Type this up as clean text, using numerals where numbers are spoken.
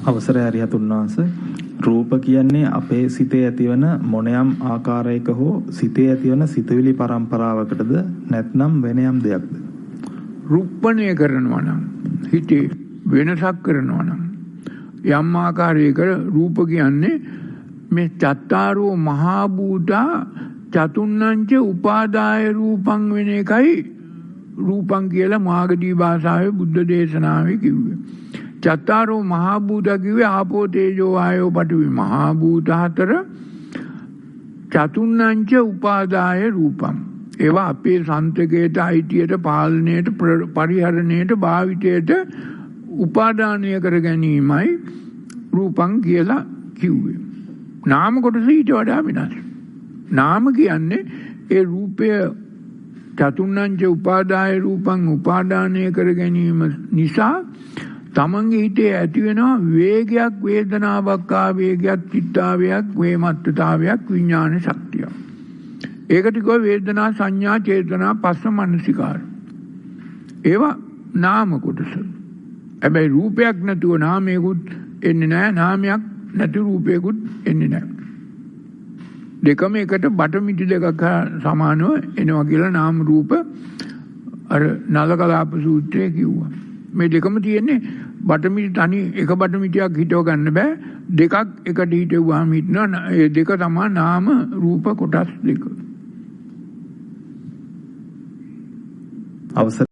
අවසරය හරියතුන් වහන්සේ රූප කියන්නේ අපේ සිතේ ඇතිවන මොනෑම් ආකාරයක හෝ සිතේ ඇතිවන සිතවිලි පරම්පරාවකටද නැත්නම් වෙන යම් දෙයක්ද? රුප්පණය කරනවා නම් හිතේ වෙනසක් කරනවා නම් යම් ආකාරයක රූප කියන්නේ මේ චත්තාරෝ මහා භූතා චතුන්නංච උපාදාය රූපං වෙන එකයි රූපං කියලා මාගදී භාෂාවේ බුද්ධ දේශනාවේ කිව්වේ. චත්තාරෝ මහා භූත කිව්වේ ආපෝ තේජෝ වායෝ පඨවි මහා භූත හතර චතුන්නංච උපාදාය රූපං. ඒවා අපේ සන්තකයට අයිතියට පාලනයට පරිහරණයට භාවිතයට උපාදානය කර ගැනීමයි රූපං කියලා කිව්වේ. නාම කොටස ඊට වඩා වෙනස්. නාම කියන්නේ ඒ රූපය චතුන්නංච උපාදාය රූපං උපාදානය කර ගැනීම නිසා තමන්ගේ හිතේ ඇති වෙනවා වේගයක් වේදනාවක් ආවේගයක් චිත්තාවයක් වේමත්තතාවයක් විඥාන ශක්තිය. ඒකට කිව්ව වේදනා සංඥා චේතනා පස්ස මනසිකාර. ඒවා නාම කොටස. හැබැයි රූපයක් නැතුව නාමයකුත් එන්නේ නැහැ, නාමයක් නැති රූපයකුත් එන්නේ නැහැ. දෙකම එකට බටමිටි දෙකක් සමානව එනවා කියලා නාම රූප අර නලකලාප සූත්‍රයේ කිව්වා. මේ දෙකම තියෙන්නේ බටමිටි තනි එක බටමිටියක් හිටව ගන්න බෑ. දෙකක් එකට හිටවුවාම හිටනවා. ඒ දෙක තමයි නාම රූප කොටස් දෙක. අවසර